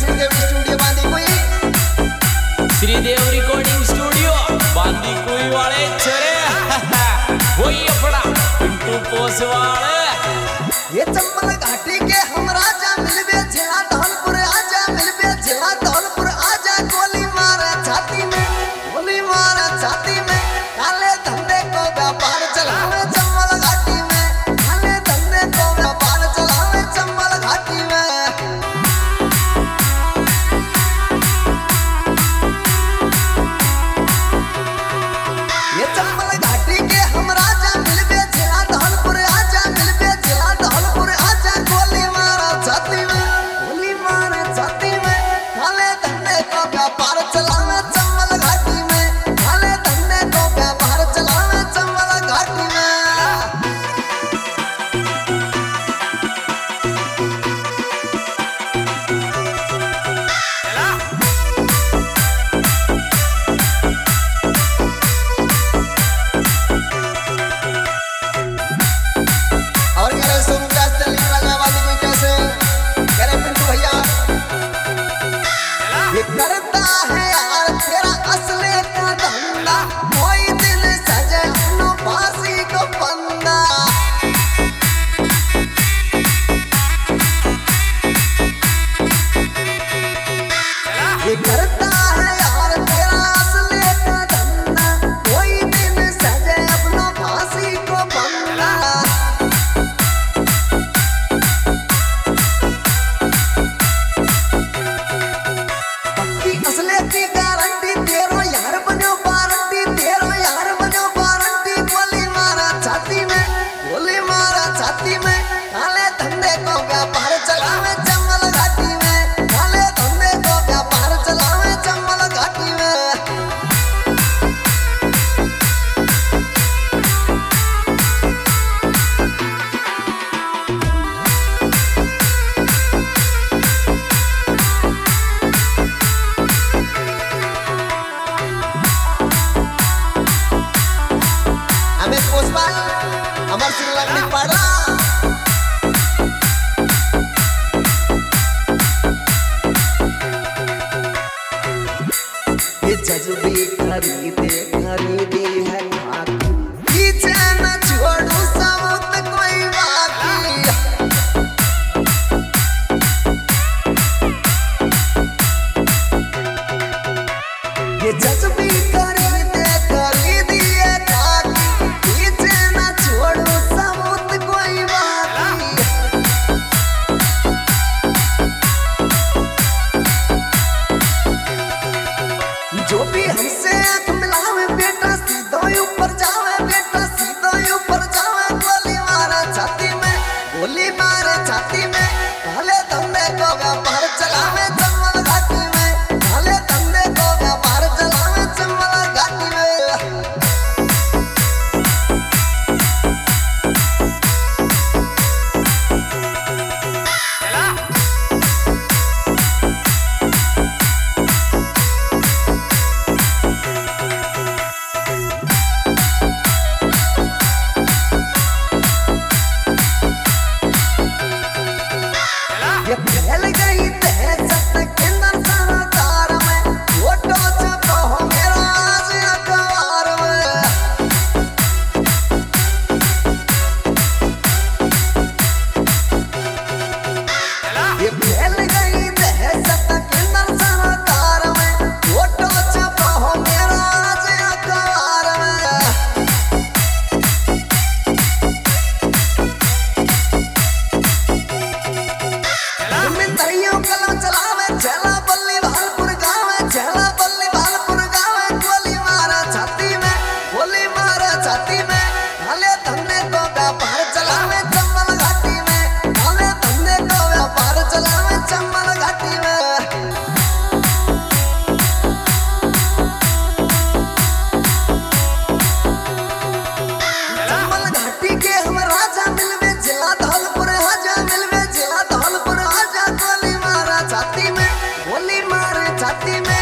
Shridev studio बांदी कोई Shridev recording studio बांदी कोई वाले छरे वही अपना पिंटू पोस वाले ये चंबल घाटी के हम राजा मिलबे झेला धौलपुर आजा मिलबे झेला धौलपुर आजा गोली मारे छाती में काले धंधे को व्यापार चलावे चंबल घाटी में काले धंधे को व्यापार चलावे चंबल घाटी में ये चंबल घाटी के हम राजा मिलबे झेला धौलपुर आजा मिलबे झेला धौलपुर आजा गोली मारे छाती में काले धंधे को व्यापार चलावे चंबल घाटी में काले धंधे को व्यापार चलावे चंबल घाटी में और कह रहे सोनू दास दिल्ली राजा वाली कोई कैसे कह रहे पिंटू भैया ये करता है यार तेरा असले का धंधा कोई दिल सजे नो फांसी को बंदा ये करता है यार तेरा असले का धंधा कोई दिल सजे अपना फांसी को बंदा पक्की असले की गारंटी तेरो यार बनो वारंटी तेरो यार बनो वारंटी गोली मारा छाती में काले धंधे को व्यापार चलावे चंबल घाटी में काले धंधे को व्यापार चलावे चंबल घाटी में अमित पोसवाल अमर सिंह लगनी पड़ा ये जज्बे खरीदी है खाकी पीछे न छोड़ू सबूत कोई बाकी ये जज्बे खरीदी है खाकी पीछे न छोड़ू सबूत कोई बाकी जो भी हमसे आंख मिलावे बेटा सीधा ऊपर जावे गोली मारे छाती में काले धंधे को व्यापार चलावे चंबल घाटी में काले धंधे को व्यापार चलावे चंबल घाटी में ये फैल गई दहशत केंद्र सरकार में फोटो छपा हो मेरा आज अखबार में ये फैल गई दहशत केंद्र सरकार में फोटो छपा हो मेरा आज अखबार में मिंतरियों कलम चलावे झेला बल्ली भालपुर गावे गोली मारे छाती में काले धंधे को व्यापार चलावे चंबल घाटी में काले धंधे को व्यापार चलावे चंबल घाटी में चंबल घाटी के हम राजा मिलबे झेला धौलपुर आजा मिलबे झेला धौलपुर आजा गोली मारे छाती में